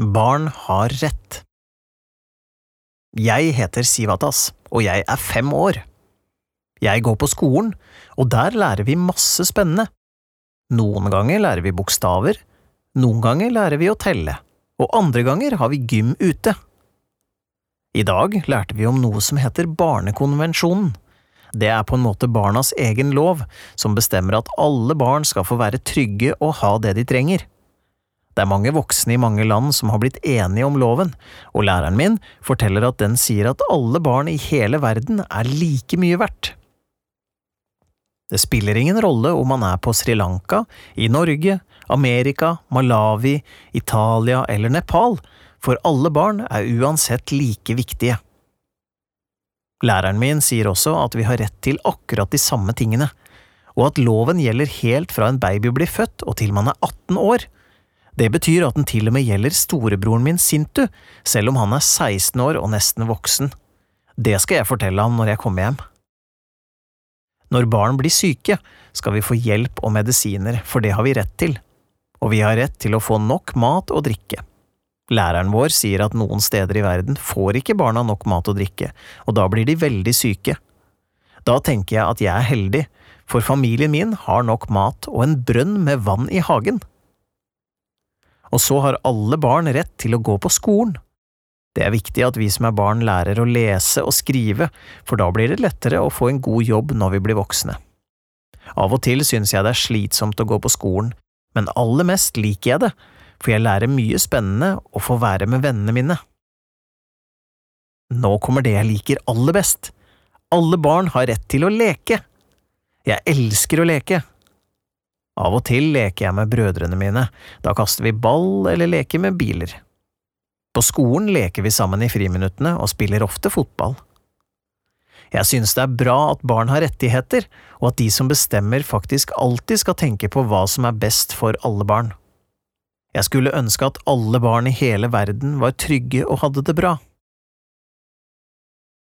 Barn har rett. Jeg heter Sivatas, og jeg er 5 år. Jeg går på skolen, og der lærer vi masse spennende. Noen ganger lærer vi bokstaver, noen ganger lærer vi å telle, og andre ganger har vi gym ute. I dag lærte vi om noe som heter Barnekonvensjonen. Det er på en måte barnas egen lov, som bestemmer at alle barn skal få være trygge og ha det de trenger. Det er mange voksne i mange land som har blitt enige om loven, og læreren min forteller at den sier at alle barn i hele verden er like mye verdt. Det spiller ingen rolle om man er på Sri Lanka, i Norge, Amerika, Malawi, Italia eller Nepal, for alle barn er uansett like viktige. Læreren min sier også at vi har rett til akkurat de samme tingene, og at loven gjelder helt fra en baby blir født og til man er 18 år. Det betyr at den til og med gjelder storebroren min Sintu, selv om han er 16 år og nesten voksen. Det skal jeg fortelle ham når jeg kommer hjem. Når barn blir syke, skal vi få hjelp og medisiner, for det har vi rett til. Og vi har rett til å få nok mat og drikke. Læreren vår sier at noen steder i verden får ikke barna nok mat og drikke, og da blir de veldig syke. Da tenker jeg at jeg er heldig, for familien min har nok mat og en brønn med vann i hagen. Og så har alle barn rett til å gå på skolen. Det er viktig at vi som er barn lærer å lese og skrive, for da blir det lettere å få en god jobb når vi blir voksne. Av og til synes jeg det er slitsomt å gå på skolen, men aller mest liker jeg det, for jeg lærer mye spennende og får være med vennene mine. Nå kommer det jeg liker aller best. Alle barn har rett til å leke. Jeg elsker å leke. Av og til leker jeg med brødrene mine, da kaster vi ball eller leker med biler. På skolen leker vi sammen i friminuttene og spiller ofte fotball. Jeg synes det er bra at barn har rettigheter, og at de som bestemmer faktisk alltid skal tenke på hva som er best for alle barn. Jeg skulle ønske at alle barn i hele verden var trygge og hadde det bra.